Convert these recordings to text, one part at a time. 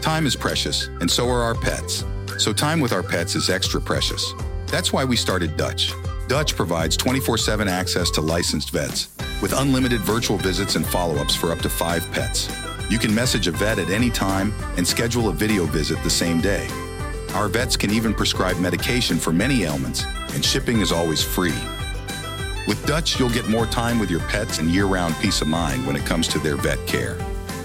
Time is precious, and so are our pets. So time with our pets is extra precious. That's why we started Dutch. Dutch provides 24/7 access to licensed vets, with unlimited virtual visits and follow-ups for up to 5 pets. You can message a vet at any time and schedule a video visit the same day. Our vets can even prescribe medication for many ailments, and shipping is always free. With Dutch, you'll get more time with your pets and year-round peace of mind when it comes to their vet care.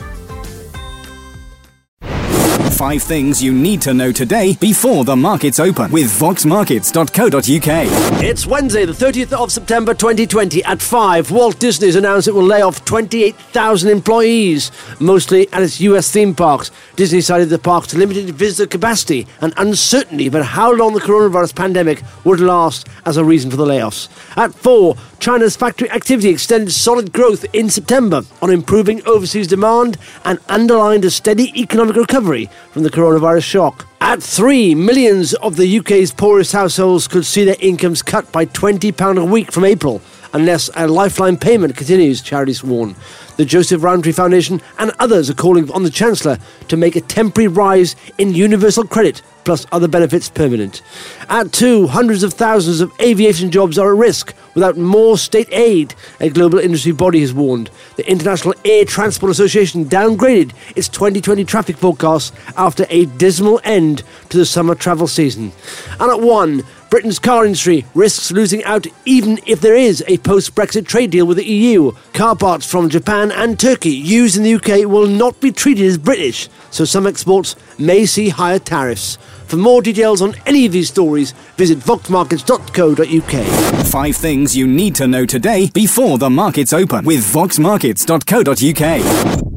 5 things you need to know today before the markets open with voxmarkets.co.uk. It's Wednesday, the 30th of September 2020 at 5. Walt Disney's announced it will lay off 28,000 employees, mostly at its US theme parks. Disney cited the park's limited visitor capacity and uncertainty about how long the coronavirus pandemic would last as a reason for the layoffs. At 4, China's factory activity extended solid growth in September on improving overseas demand and underlined a steady economic recovery from the coronavirus shock. At 3, millions of the UK's poorest households could see their incomes cut by £20 a week from April, unless a lifeline payment continues, charities warn. The Joseph Rowntree Foundation and others are calling on the Chancellor to make a temporary rise in universal credit plus other benefits permanent. At 2, hundreds of thousands of aviation jobs are at risk without more state aid, a global industry body has warned. The International Air Transport Association downgraded its 2020 traffic forecast after a dismal end to the summer travel season. And at 1, Britain's car industry risks losing out even if there is a post-Brexit trade deal with the EU. Car parts from Japan and Turkey used in the UK will not be treated as British, so some exports may see higher tariffs. For more details on any of these stories, visit voxmarkets.co.uk. 5 things you need to know today before the markets open with voxmarkets.co.uk.